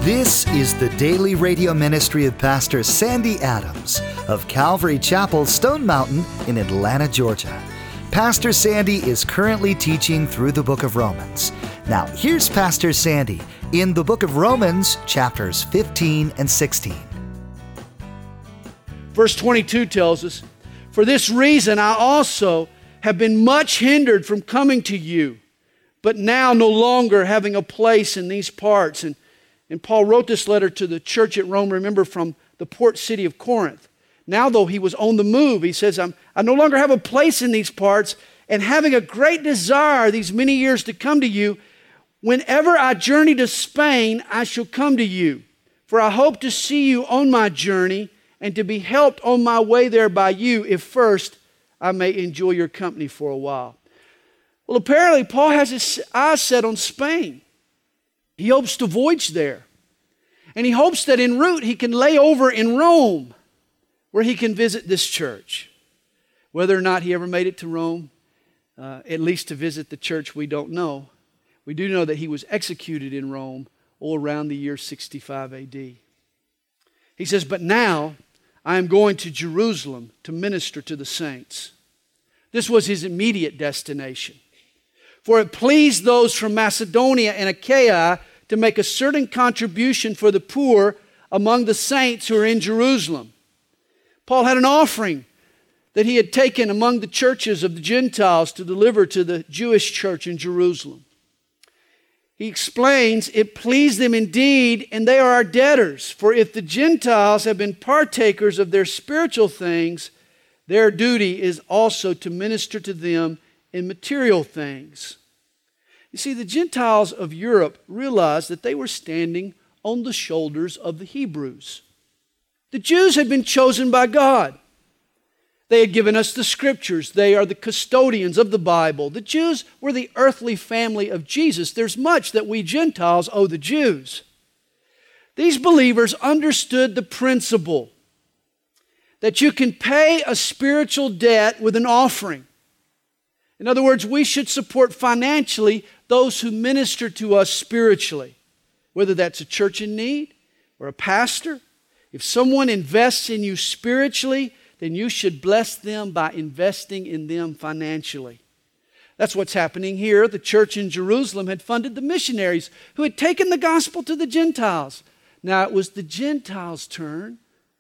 This is the daily radio ministry of Pastor Sandy Adams of Calvary Chapel, Stone Mountain in Atlanta, Georgia. Pastor Sandy is currently teaching through the book of Romans. Now, here's Pastor Sandy in the book of Romans, chapters 15 and 16. Verse 22 tells us, "For this reason I also have been much hindered from coming to you, but now no longer having a place in these parts." And Paul wrote this letter to the church at Rome, remember, from the port city of Corinth. Now, though he was on the move, he says, I no longer have a place in these parts, and having a great desire these many years to come to you, whenever I journey to Spain, I shall come to you. For I hope to see you on my journey, and to be helped on my way there by you, if first I may enjoy your company for a while. Well, apparently Paul has his eyes set on Spain. He hopes to voyage there. And he hopes that en route he can lay over in Rome, where he can visit this church. Whether or not he ever made it to Rome, at least to visit the church, we don't know. We do know that he was executed in Rome around the year 65 AD. He says, "But now I am going to Jerusalem to minister to the saints." This was his immediate destination. "For it pleased those from Macedonia and Achaia to make a certain contribution for the poor among the saints who are in Jerusalem." Paul had an offering that he had taken among the churches of the Gentiles to deliver to the Jewish church in Jerusalem. He explains, "It pleased them indeed, and they are our debtors. For if the Gentiles have been partakers of their spiritual things, their duty is also to minister to them in material things." You see, the Gentiles of Europe realized that they were standing on the shoulders of the Hebrews. The Jews had been chosen by God. They had given us the Scriptures. They are the custodians of the Bible. The Jews were the earthly family of Jesus. There's much that we Gentiles owe the Jews. These believers understood the principle that you can pay a spiritual debt with an offering. In other words, we should support financially those who minister to us spiritually, whether that's a church in need or a pastor. If someone invests in you spiritually, then you should bless them by investing in them financially. That's what's happening here. The church in Jerusalem had funded the missionaries who had taken the gospel to the Gentiles. Now it was the Gentiles' turn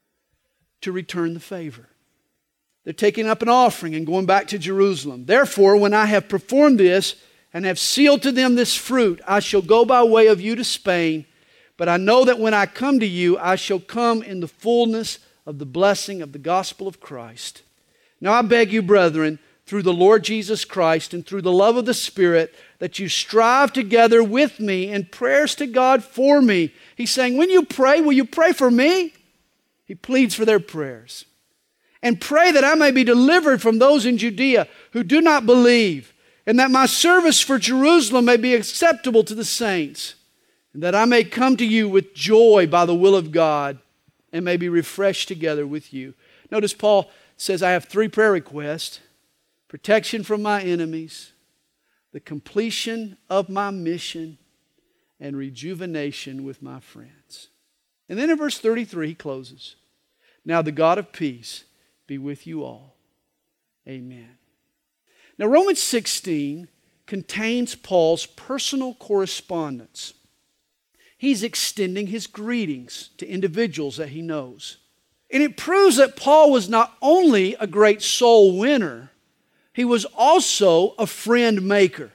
to return the favor. They're taking up an offering and going back to Jerusalem. "Therefore, when I have performed this and have sealed to them this fruit, I shall go by way of you to Spain. But I know that when I come to you, I shall come in the fullness of the blessing of the gospel of Christ. Now I beg you, brethren, through the Lord Jesus Christ and through the love of the Spirit, that you strive together with me in prayers to God for me." He's saying, when you pray, will you pray for me? He pleads for their prayers. "And pray that I may be delivered from those in Judea who do not believe, and that my service for Jerusalem may be acceptable to the saints, and that I may come to you with joy by the will of God, and may be refreshed together with you." Notice Paul says, I have 3 prayer requests: protection from my enemies, the completion of my mission, and rejuvenation with my friends. And then in verse 33 he closes, "Now the God of peace be with you all. Amen." Now Romans 16 contains Paul's personal correspondence. He's extending his greetings to individuals that he knows. And it proves that Paul was not only a great soul winner, he was also a friend maker.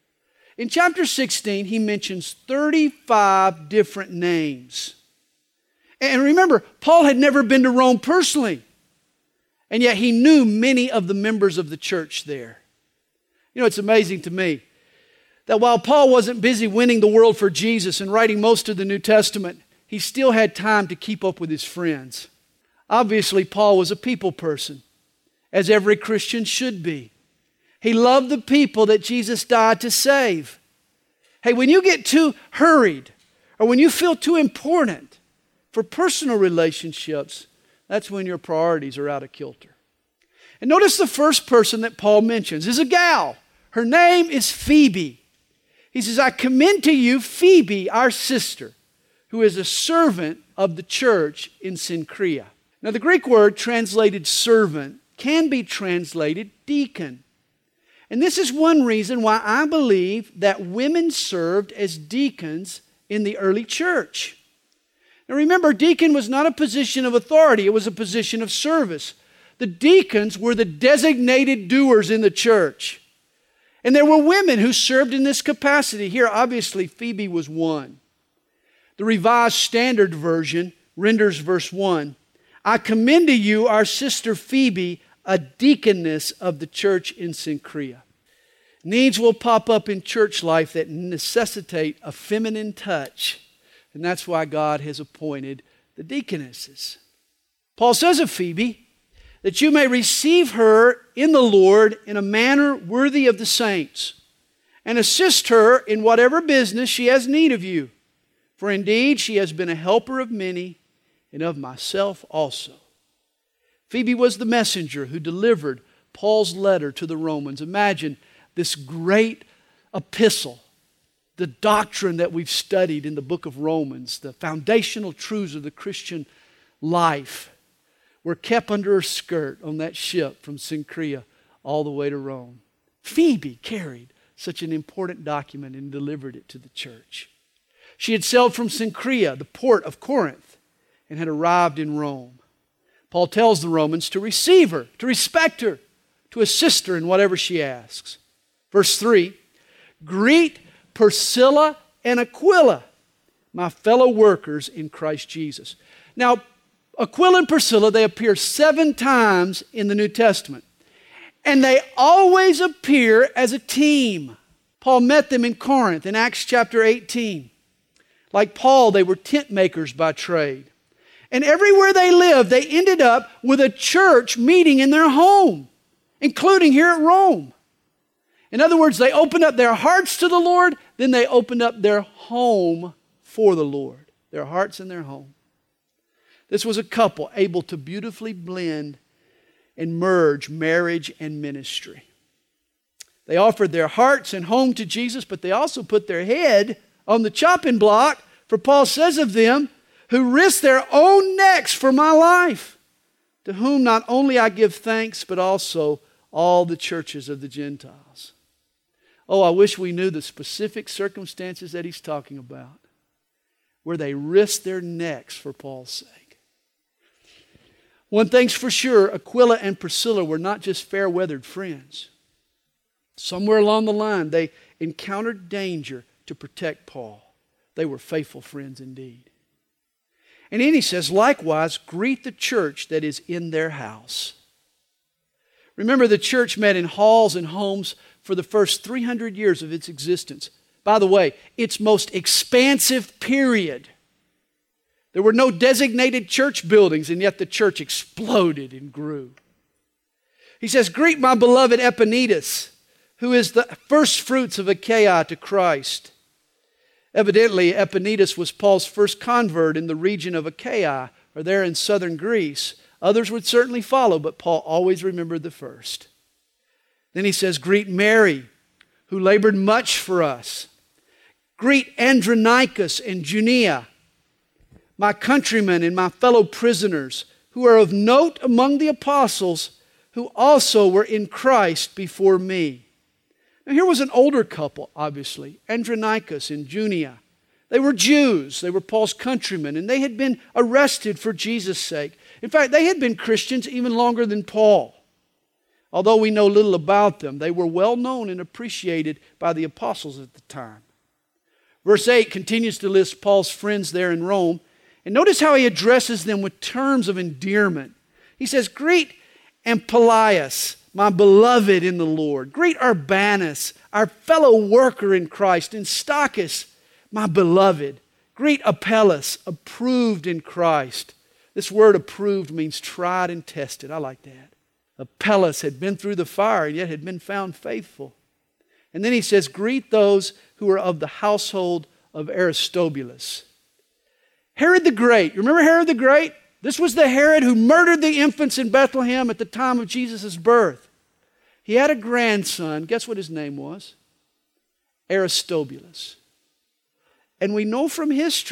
In chapter 16, he mentions 35 different names. And remember, Paul had never been to Rome personally, and yet he knew many of the members of the church there. You know, it's amazing to me that while Paul wasn't busy winning the world for Jesus and writing most of the New Testament, he still had time to keep up with his friends. Obviously, Paul was a people person, as every Christian should be. He loved the people that Jesus died to save. Hey, when you get too hurried, or when you feel too important for personal relationships, that's when your priorities are out of kilter. And notice the first person that Paul mentions is a gal. Her name is Phoebe. He says, "I commend to you Phoebe, our sister, who is a servant of the church in Cenchrea. Now, the Greek word translated servant can be translated deacon. And this is one reason why I believe that women served as deacons in the early church. Now remember, deacon was not a position of authority, it was a position of service. The deacons were the designated doers in the church. And there were women who served in this capacity. Here, obviously, Phoebe was one. The Revised Standard Version renders verse 1, I commend to you our sister Phoebe, a deaconess of the church in Cenchrea. Needs will pop up in church life that necessitate a feminine touch. And that's why God has appointed the deaconesses. Paul says of Phoebe, that you may receive her in the Lord in a manner worthy of the saints, and assist her in whatever business she has need of you. For indeed she has been a helper of many, and of myself also. Phoebe was the messenger who delivered Paul's letter to the Romans. Imagine this great epistle, the doctrine that we've studied in the book of Romans, the foundational truths of the Christian life, were kept under her skirt on that ship from Cenchrea all the way to Rome. Phoebe carried such an important document and delivered it to the church. She had sailed from Cenchrea, the port of Corinth, and had arrived in Rome. Paul tells the Romans to receive her, to respect her, to assist her in whatever she asks. Verse 3, greet Priscilla and Aquila, my fellow workers in Christ Jesus. Now, Aquila and Priscilla, they appear 7 times in the New Testament. And they always appear as a team. Paul met them in Corinth in Acts chapter 18. Like Paul, they were tent makers by trade. And everywhere they lived, they ended up with a church meeting in their home, including here at Rome. In other words, they opened up their hearts to the Lord, then they opened up their home for the Lord. Their hearts and their home. This was a couple able to beautifully blend and merge marriage and ministry. They offered their hearts and home to Jesus, but they also put their head on the chopping block, for Paul says of them, who risked their own necks for my life, to whom not only I give thanks, but also all the churches of the Gentiles. Oh, I wish we knew the specific circumstances that he's talking about, where they risked their necks for Paul's sake. One thing's for sure, Aquila and Priscilla were not just fair-weathered friends. Somewhere along the line, they encountered danger to protect Paul. They were faithful friends indeed. And then he says, likewise, greet the church that is in their house. Remember, the church met in halls and homes for the first 300 years of its existence. By the way, its most expansive period. There were no designated church buildings, and yet the church exploded and grew. He says, greet my beloved Epaenetus, who is the first fruits of Achaia to Christ. Evidently, Epaenetus was Paul's first convert in the region of Achaia, or there in southern Greece. Others would certainly follow, but Paul always remembered the first. Then he says, greet Mary, who labored much for us. Greet Andronicus and Junia, my countrymen and my fellow prisoners, who are of note among the apostles, who also were in Christ before me. Now here was an older couple, obviously, Andronicus and Junia. They were Jews, they were Paul's countrymen, and they had been arrested for Jesus' sake. In fact, they had been Christians even longer than Paul. Although we know little about them, they were well known and appreciated by the apostles at the time. Verse 8 continues to list Paul's friends there in Rome. And notice how he addresses them with terms of endearment. He says, greet Amplias, my beloved in the Lord. Greet Urbanus, our fellow worker in Christ. And Stachys, my beloved. Greet Apelles, approved in Christ. This word approved means tried and tested. I like that. Apelles had been through the fire and yet had been found faithful. And then he says, greet those who are of the household of Aristobulus. Herod the Great. Remember Herod the Great? This was the Herod who murdered the infants in Bethlehem at the time of Jesus' birth. He had a grandson. Guess what his name was? Aristobulus. And we know from history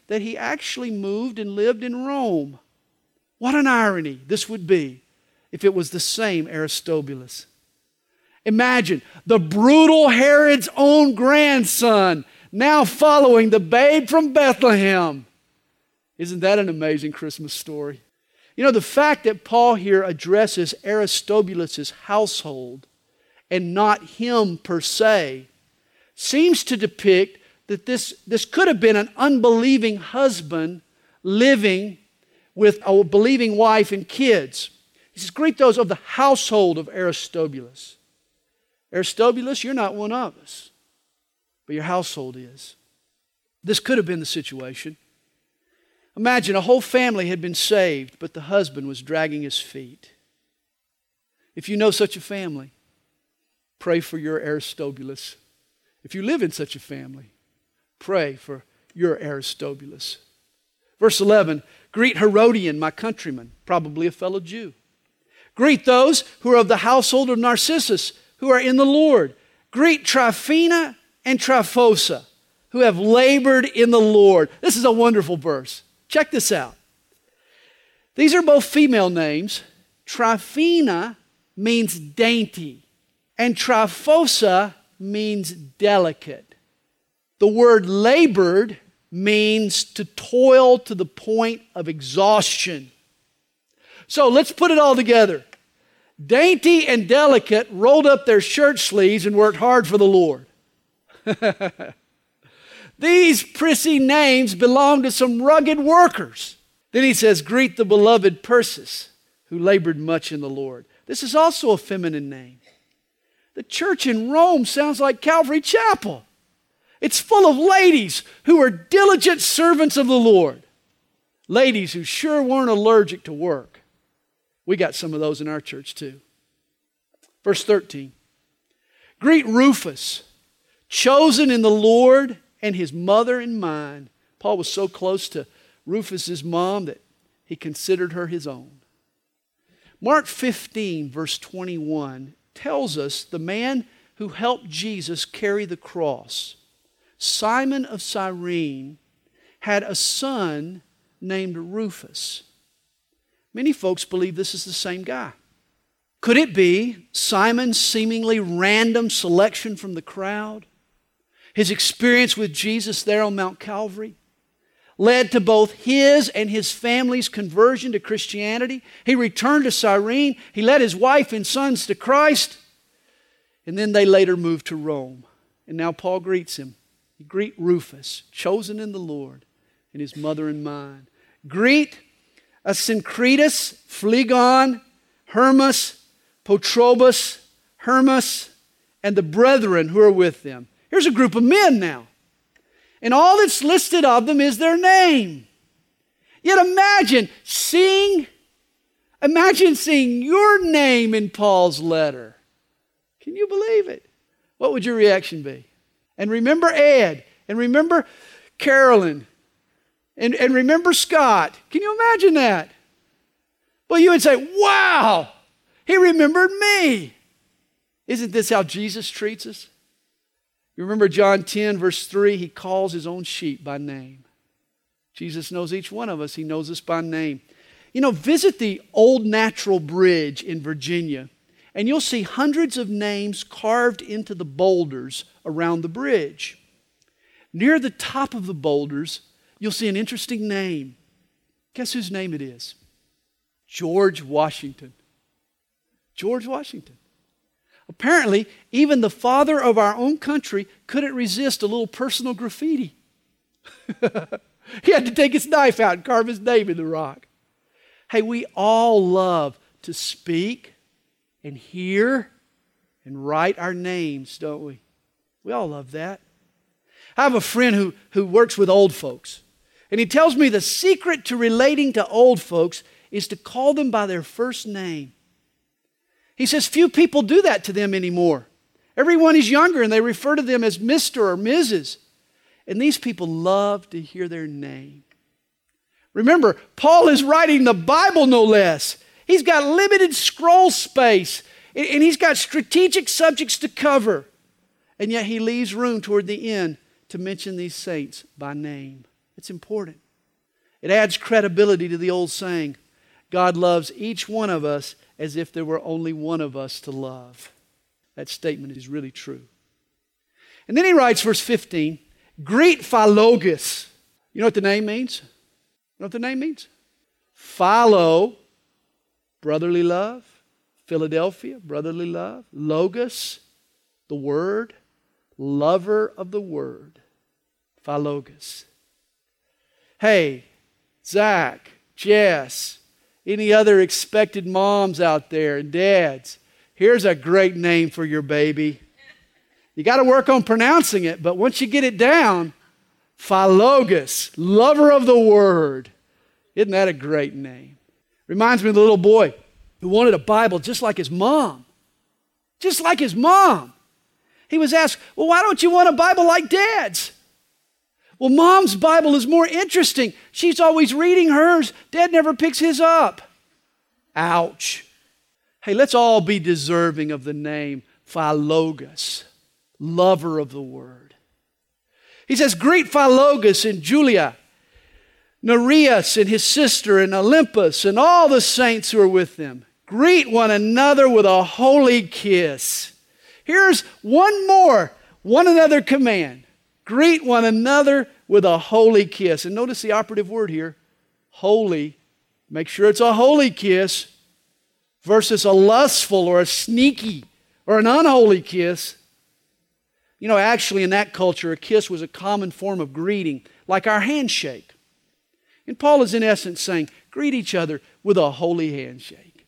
that he actually moved and lived in Rome. What an irony this would be if it was the same Aristobulus. Imagine the brutal Herod's own grandson now following the babe from Bethlehem. Isn't that an amazing Christmas story? You know, the fact that Paul here addresses Aristobulus' household and not him per se seems to depict that this could have been an unbelieving husband living with a believing wife and kids. He says, greet those of the household of Aristobulus. Aristobulus, you're not one of us, but your household is. This could have been the situation. Imagine a whole family had been saved, but the husband was dragging his feet. If you know such a family, pray for your Aristobulus. If you live in such a family, pray for your Aristobulus. Verse 11, greet Herodian, my countryman, probably a fellow Jew. Greet those who are of the household of Narcissus, who are in the Lord. Greet Tryphena and Tryphosa, who have labored in the Lord. This is a wonderful verse. Check this out. These are both female names. Tryphena means dainty, and Tryphosa means delicate. The word labored means to toil to the point of exhaustion. So let's put it all together. Dainty and delicate rolled up their shirt sleeves and worked hard for the Lord. These prissy names belong to some rugged workers. Then he says, greet the beloved Persis, who labored much in the Lord. This is also a feminine name. The church in Rome sounds like Calvary Chapel. It's full of ladies who are diligent servants of the Lord. Ladies who sure weren't allergic to work. We got some of those in our church too. Verse 13. Greet Rufus, chosen in the Lord, and his mother and mine. Paul was so close to Rufus' mom that he considered her his own. Mark 15, verse 21, tells us the man who helped Jesus carry the cross, Simon of Cyrene, had a son named Rufus. Many folks believe this is the same guy. Could it be Simon's seemingly random selection from the crowd? His experience with Jesus there on Mount Calvary led to both his and his family's conversion to Christianity. He returned to Cyrene. He led his wife and sons to Christ. And then they later moved to Rome. And now Paul greets him. Greet Rufus, chosen in the Lord, and his mother and mine. Greet Asyncritus, Phlegon, Hermas, Patrobas, Hermas, and the brethren who are with them. Here's a group of men now. And all that's listed of them is their name. Yet imagine seeing your name in Paul's letter. Can you believe it? What would your reaction be? And remember Ed, and remember Carolyn, and remember Scott. Can you imagine that? Well, you would say, wow, he remembered me. Isn't this how Jesus treats us? You remember John 10, verse 3, he calls his own sheep by name. Jesus knows each one of us. He knows us by name. You know, visit the Old Natural Bridge in Virginia, and you'll see hundreds of names carved into the boulders around the bridge. Near the top of the boulders, you'll see an interesting name. Guess whose name it is? George Washington. George Washington. Apparently, even the father of our own country couldn't resist a little personal graffiti. He had to take his knife out and carve his name in the rock. Hey, we all love to speak and hear and write our names, don't we? We all love that. I have a friend who works with old folks, and he tells me the secret to relating to old folks is to call them by their first name. He says few people do that to them anymore. Everyone is younger and they refer to them as Mr. or Mrs. And these people love to hear their name. Remember, Paul is writing the Bible no less. He's got limited scroll space and he's got strategic subjects to cover. And yet he leaves room toward the end to mention these saints by name. It's important. It adds credibility to the old saying, God loves each one of us as if there were only one of us to love. That statement is really true. And then he writes, verse 15, greet Philologus. You know what the name means? You know what the name means? Philo, brotherly love. Philadelphia, brotherly love. Logos, the word. Lover of the word. Philologus. Hey, Zach, Jess, any other expected moms out there and dads, here's a great name for your baby. You got to work on pronouncing it, but once you get it down, Philologus, lover of the word. Isn't that a great name? Reminds me of the little boy who wanted a Bible just like his mom. Just like his mom. He was asked, well, why don't you want a Bible like Dad's? Well, Mom's Bible is more interesting. She's always reading hers. Dad never picks his up. Ouch. Hey, let's all be deserving of the name Philologus, lover of the word. He says, greet Philologus and Julia, Nereus and his sister, and Olympus, and all the saints who are with them. Greet one another with a holy kiss. Here's one another command. Greet one another with a holy kiss. And notice the operative word here, holy. Make sure it's a holy kiss versus a lustful or a sneaky or an unholy kiss. You know, actually in that culture, a kiss was a common form of greeting, like our handshake. And Paul is in essence saying, greet each other with a holy handshake.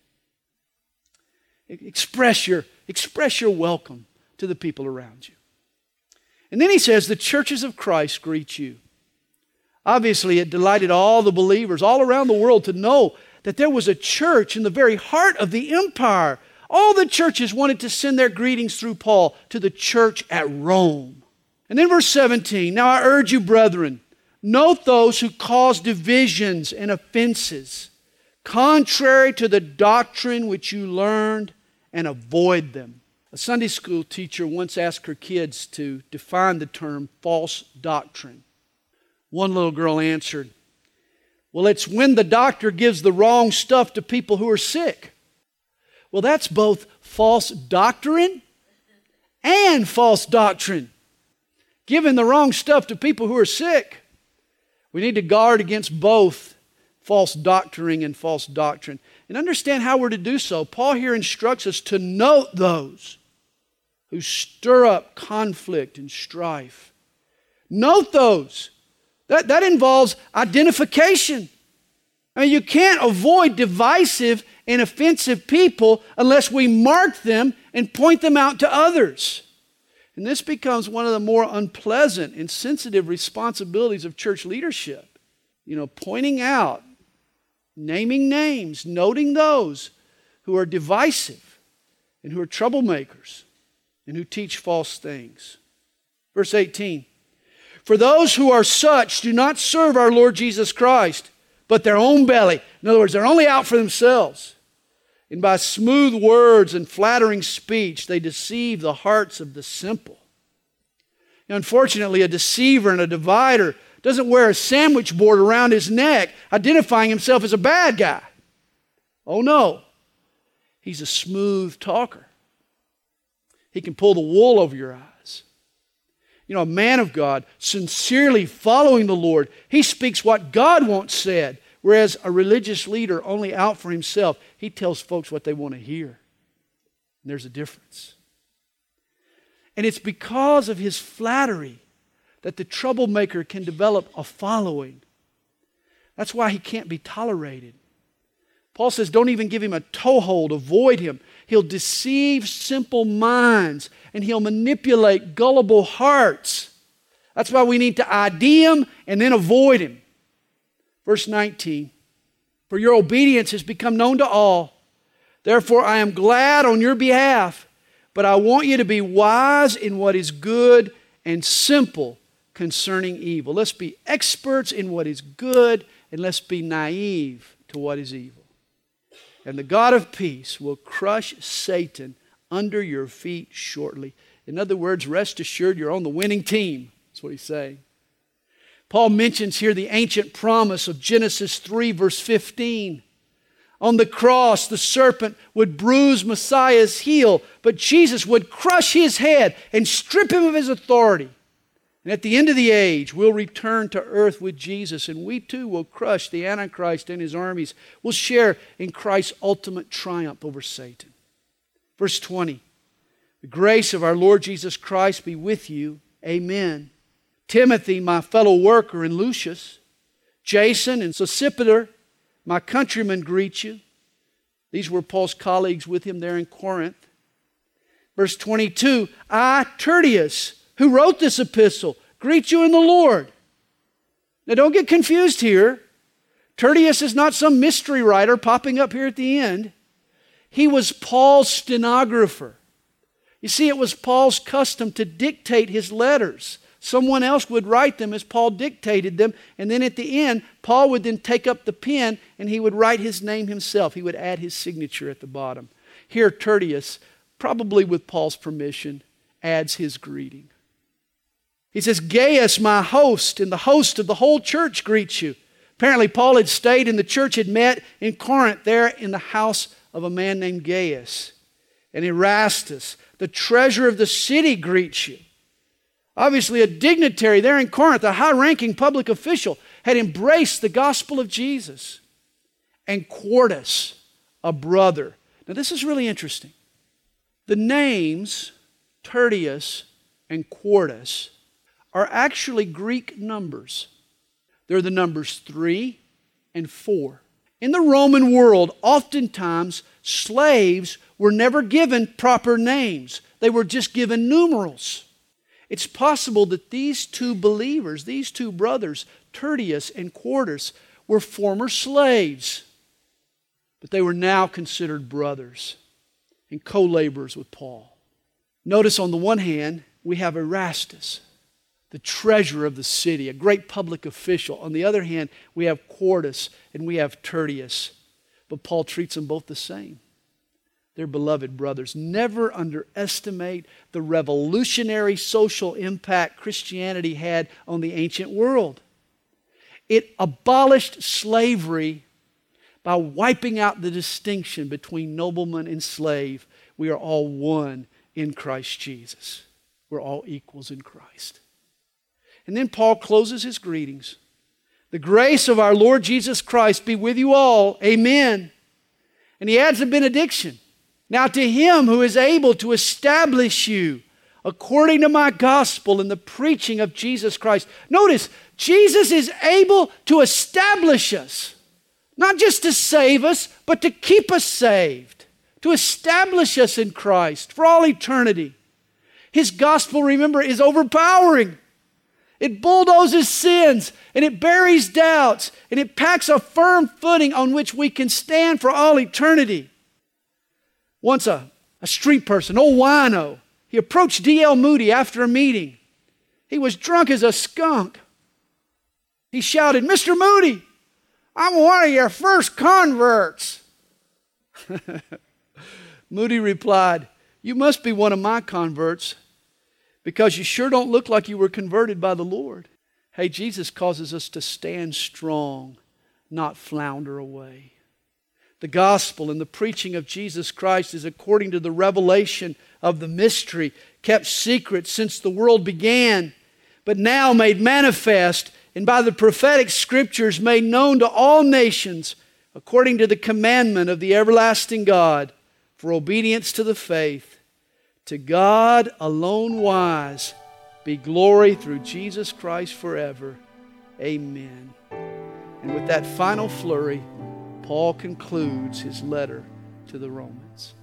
Express your welcome to the people around you. And then he says, the churches of Christ greet you. Obviously, it delighted all the believers all around the world to know that there was a church in the very heart of the empire. All the churches wanted to send their greetings through Paul to the church at Rome. And then verse 17, now I urge you, brethren, note those who cause divisions and offenses, contrary to the doctrine which you learned, and avoid them. A Sunday school teacher once asked her kids to define the term false doctrine. One little girl answered, well, it's when the doctor gives the wrong stuff to people who are sick. Well, that's both false doctrine and false doctrine. Giving the wrong stuff to people who are sick. We need to guard against both false doctoring and false doctrine. And understand how we're to do so. Paul here instructs us to note those who stir up conflict and strife. Note those. That involves identification. I mean, you can't avoid divisive and offensive people unless we mark them and point them out to others. And this becomes one of the more unpleasant and sensitive responsibilities of church leadership. You know, pointing out, naming names, noting those who are divisive and who are troublemakers and who teach false things. Verse 18, for those who are such do not serve our Lord Jesus Christ, but their own belly. In other words, they're only out for themselves. And by smooth words and flattering speech, they deceive the hearts of the simple. Unfortunately, a deceiver and a divider doesn't wear a sandwich board around his neck, identifying himself as a bad guy. Oh no, he's a smooth talker. He can pull the wool over your eyes. You know, a man of God, sincerely following the Lord, he speaks what God wants said, whereas a religious leader only out for himself, he tells folks what they want to hear. And there's a difference. And it's because of his flattery that the troublemaker can develop a following. That's why he can't be tolerated. Paul says, don't even give him a toehold, avoid him. He'll deceive simple minds and he'll manipulate gullible hearts. That's why we need to ID him and then avoid him. Verse 19, for your obedience has become known to all. Therefore I am glad on your behalf, but I want you to be wise in what is good and simple concerning evil. Let's be experts in what is good and let's be naive to what is evil. And the God of peace will crush Satan under your feet shortly. In other words, rest assured you're on the winning team. That's what he's saying. Paul mentions here the ancient promise of Genesis 3, verse 15. On the cross, the serpent would bruise Messiah's heel, but Jesus would crush his head and strip him of his authority. And at the end of the age, we'll return to earth with Jesus, and we too will crush the Antichrist and his armies. We'll share in Christ's ultimate triumph over Satan. Verse 20, the grace of our Lord Jesus Christ be with you. Amen. Timothy, my fellow worker, and Lucius, Jason and Sosipater, my countrymen, greet you. These were Paul's colleagues with him there in Corinth. Verse 22, I, Tertius, who wrote this epistle, greet you in the Lord. Now don't get confused here. Tertius is not some mystery writer popping up here at the end. He was Paul's stenographer. You see, it was Paul's custom to dictate his letters. Someone else would write them as Paul dictated them, and then at the end, Paul would then take up the pen and he would write his name himself. He would add his signature at the bottom. Here, Tertius, probably with Paul's permission, adds his greeting. He says, Gaius, my host, and the host of the whole church greets you. Apparently, Paul had stayed and the church had met in Corinth there in the house of a man named Gaius. And Erastus, the treasurer of the city, greets you. Obviously, a dignitary there in Corinth, a high-ranking public official, had embraced the gospel of Jesus. And Quartus, a brother. Now, this is really interesting. The names Tertius and Quartus are actually Greek numbers. They're the numbers 3 and 4. In the Roman world, oftentimes, slaves were never given proper names. They were just given numerals. It's possible that these two believers, these two brothers, Tertius and Quartus, were former slaves. But they were now considered brothers and co-laborers with Paul. Notice on the one hand, we have Erastus, the treasurer of the city, a great public official. On the other hand, we have Quartus and we have Tertius. But Paul treats them both the same. They're beloved brothers. Never underestimate the revolutionary social impact Christianity had on the ancient world. It abolished slavery by wiping out the distinction between nobleman and slave. We are all one in Christ Jesus. We're all equals in Christ. And then Paul closes his greetings. The grace of our Lord Jesus Christ be with you all. Amen. And he adds a benediction. Now to him who is able to establish you according to my gospel and the preaching of Jesus Christ. Notice, Jesus is able to establish us. Not just to save us, but to keep us saved. To establish us in Christ for all eternity. His gospel, remember, is overpowering. It bulldozes sins and it buries doubts and it packs a firm footing on which we can stand for all eternity. Once a street person, old wino, he approached D.L. Moody after a meeting. He was drunk as a skunk. He shouted, Mr. Moody, I'm one of your first converts. Moody replied, you must be one of my converts because you sure don't look like you were converted by the Lord. Hey, Jesus causes us to stand strong, not flounder away. The gospel and the preaching of Jesus Christ is according to the revelation of the mystery, kept secret since the world began, but now made manifest and by the prophetic scriptures made known to all nations, according to the commandment of the everlasting God, for obedience to the faith. To God alone wise be glory through Jesus Christ forever. Amen. And with that final flurry, Paul concludes his letter to the Romans.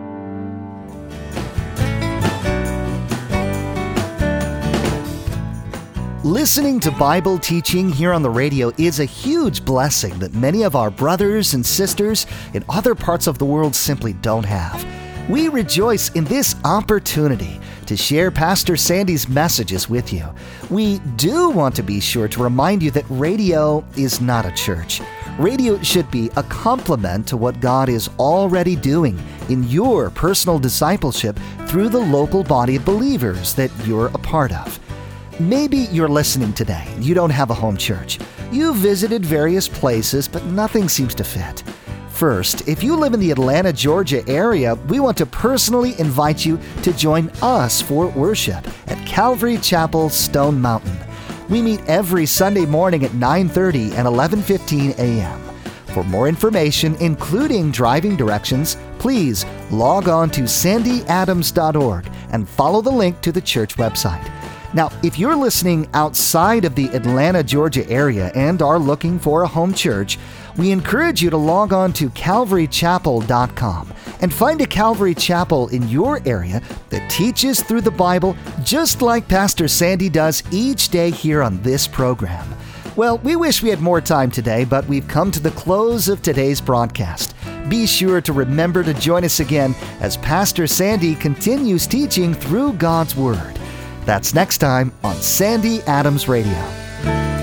Listening to Bible teaching here on the radio is a huge blessing that many of our brothers and sisters in other parts of the world simply don't have. We rejoice in this opportunity to share Pastor Sandy's messages with you. We do want to be sure to remind you that radio is not a church. Radio should be a complement to what God is already doing in your personal discipleship through the local body of believers that you're a part of. Maybe you're listening today and you don't have a home church. You've visited various places, but nothing seems to fit. First, if you live in the Atlanta, Georgia area, we want to personally invite you to join us for worship at Calvary Chapel, Stone Mountain. We meet every Sunday morning at 9:30 and 11:15 a.m. For more information, including driving directions, please log on to sandyadams.org and follow the link to the church website. Now, if you're listening outside of the Atlanta, Georgia area and are looking for a home church, we encourage you to log on to calvarychapel.com and find a Calvary Chapel in your area that teaches through the Bible just like Pastor Sandy does each day here on this program. Well, we wish we had more time today, but we've come to the close of today's broadcast. Be sure to remember to join us again as Pastor Sandy continues teaching through God's Word. That's next time on Sandy Adams Radio.